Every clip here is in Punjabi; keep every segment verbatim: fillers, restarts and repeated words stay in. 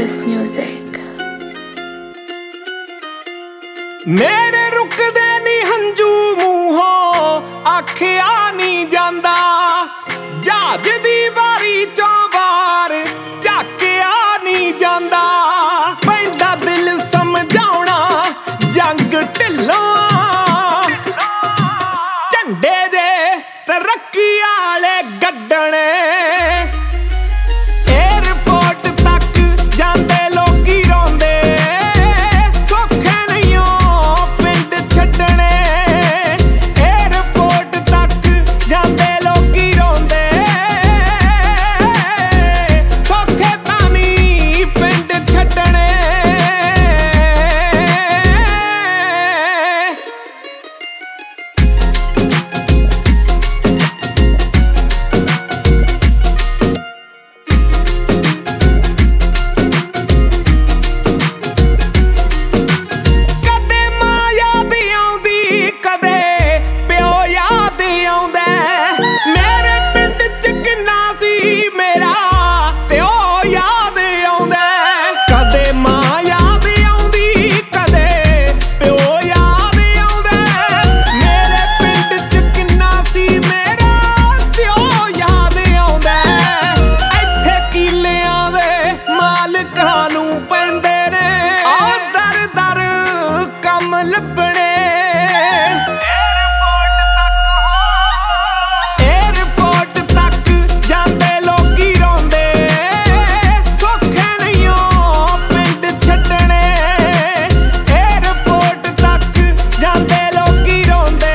This music. मेरे रुकदे नी हंजू मूहों आखिया नी जांदा जहाज दी वारी चों वार झाकिया नी जांदा पैंदा दिल समझाउणा जंग ढिल्लों झंडे दे तरक्की आले गड्डणे ਲੱਭਣੇ ਏਅਰਪੋਰਟ ਤੱਕ ਜਾਂਦੇ ਲੋਕੀ ਰੋਂਦੇ ਸੌਖੇ ਨਹੀਂ ਓ ਪਿੰਡ ਛੱਡਣੇ ਏਅਰਪੋਰਟ ਤੱਕ ਜਾਂਦੇ ਲੋਕੀ ਰੋਂਦੇ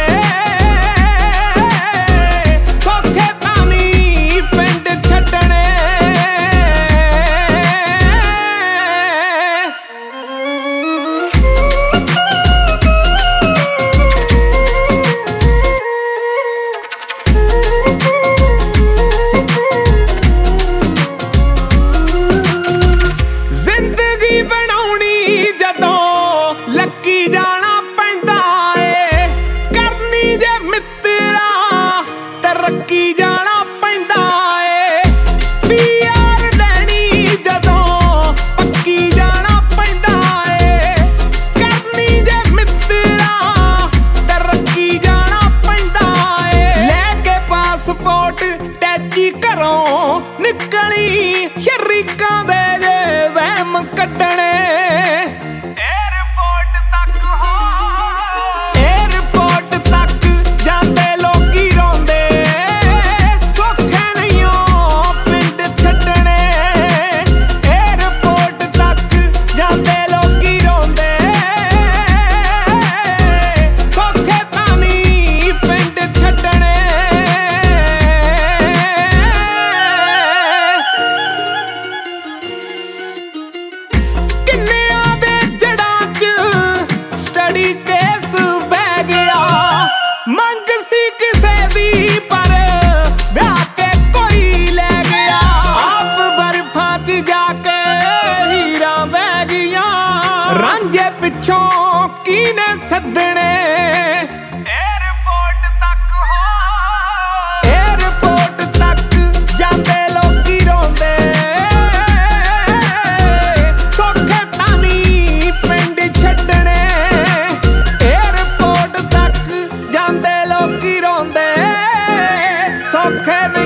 ਸੌਖੇ ਤਾਂ ਨਹੀਂ ਪਿੰਡ ਛੱਡਣੇ ਲੱਕੀ ਜਾਣਾ ਪੈਂਦਾ ਏ ਕਰਨੀ ਜੇ ਮਿੱਤਰਾ ਤਰੱਕੀ ਜਾਣਾ ਪੈਂਦਾ ਏ ਪੀਆਰ ਲੈਣੀ ਜਦੋਂ ਪੱਕੀ ਜਾਣਾ ਪੈਂਦਾ ਏ ਕਰਨੀ ਜੇ ਮਿੱਤਰਾ ਤਰੱਕੀ ਜਾਣਾ ਪੈਂਦਾ ਏ ਲੈ ਕੇ ਪਾਸਪੋਰਟ ਟੈਚੀ ਘਰੋਂ ਨਿਕਲੀ ਸ਼ਰੀਕਾਂ ਦੇ ਜੇ ਵਹਿਮ ਕੱਢਣੇ ਮੰਗ ਸੀ ਕਿਸੇ ਦੀ ਪਰ ਵਿਆਹ ਕੇ ਕੋਈ ਲੈ ਗਿਆ ਆਪ ਬਰਫਾਂ 'ਚ ਜਾ ਕੇ ਹੀਰਾਂ ਵਹਿ ਗਈਆਂ ਰਾਂਝੇ ਪਿੱਛੋਂ ਕੀਨੇ ਸੱਦਣੇ ਏਅਰਪੋਰਟ ਤੱਕ ਹੋ ਏਅਰਪੋਰਟ ਤੱਕ ਜਾਂਦੇ ਲੋਕੀ ਰੋਂਦੇ ਸੌਖੇ ਤਾਂ ਨਹੀਂ ਪਿੰਡ ਛੱਡਣੇ ਜਾਂਦੇ ਲੋਕੀ ਰੋਂਦੇ ਸੌਖੇ